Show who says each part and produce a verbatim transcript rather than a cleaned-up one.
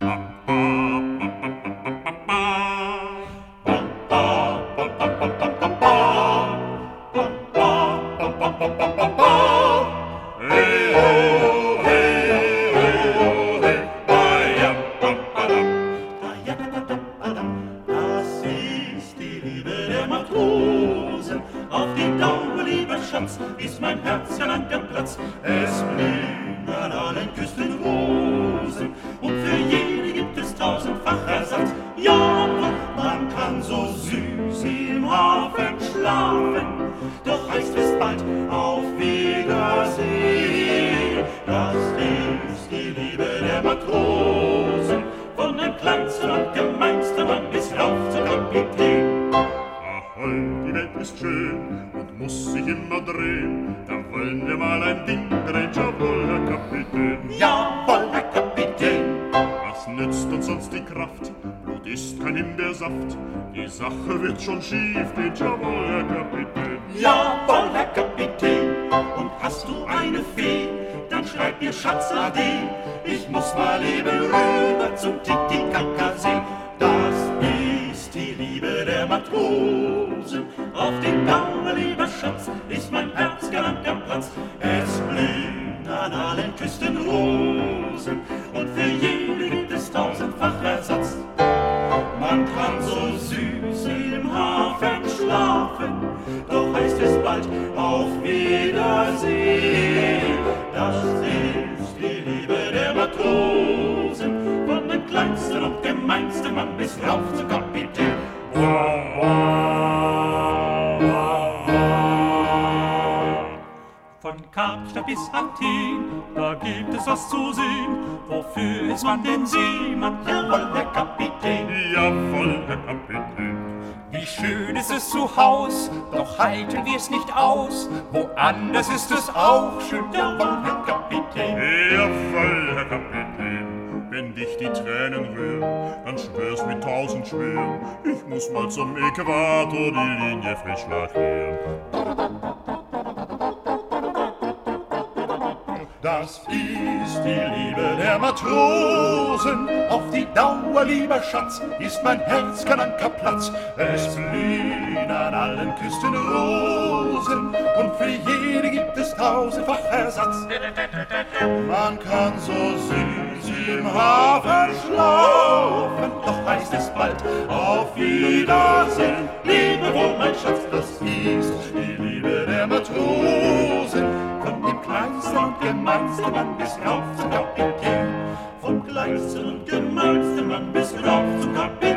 Speaker 1: Auf die Dauer, lieber Schatz, ist mein Herz ja lang am Platz. Es blühen an allen Küsten Rosen und für jede gibt es tausendfach Ersatz. Ja, man kann so süß im Hafen schlafen, doch heißt es bald auf Wiedersehen. Das ist die Liebe der Matrosen, von dem kleinsten und gemeinsten Mann bis rauf zum Kapitän.
Speaker 2: Die Welt ist schön und muss sich immer drehen. Da wollen wir mal ein Ding drehen, jawohl, Herr Kapitän.
Speaker 1: Jawohl, Herr Kapitän.
Speaker 2: Was nützt uns sonst die Kraft? Blut ist kein Himbeersaft. Die Sache wird schon schief gehen, jawohl, Herr Kapitän.
Speaker 1: Jawohl, Herr Kapitän. Und hast du eine Fee, dann schreib mir Schatz ade. Ich muss mal eben rüber zum Titicacasee. Das ist die Liebe der Matrosen. Auf den Dauer, lieber Schatz, ist mein Herz galant am Platz. Es blühen an allen Küsten Rosen und für jede gibt es tausendfach Ersatz. Man kann so süß im Hafen schlafen, doch heißt es bald auf Wiedersehen. Das ist die Liebe der Matrosen, von dem kleinsten und gemeinsten Mann bis rauf zum Kapitän. Von Kapstadt bis Athen, da gibt es was zu sehen. Wofür ist man denn Seemann? Jawohl, Herr Kapitän.
Speaker 2: Jawohl, Herr Kapitän.
Speaker 1: Wie schön ist es zu Haus, doch halten wir es nicht aus. Woanders ist es auch schön, jawohl, Herr Kapitän.
Speaker 2: Jawohl, Herr Kapitän. Wenn dich die Tränen rühren, dann schwör's mit tausend Schwüren. Ich muss mal zum Äquator die Linie frisch lackieren.
Speaker 1: Das ist die Liebe der Matrosen. Auf die Dauer, lieber Schatz, ist mein Herz kein Ankerplatz. Es blühen an allen Küsten Rosen und für jede gibt es tausendfach Ersatz. Man kann so süß im Hafen schlafen, doch heißt es bald auf Wiedersehen. Lebe wohl, mein Schatz, das ist die Liebe der Matrosen. Von dem kleinsten und gemeinsten Mann bis rauf zum Kapitän. Vom kleinsten und gemeinsten Mann bis rauf zum Kapitän.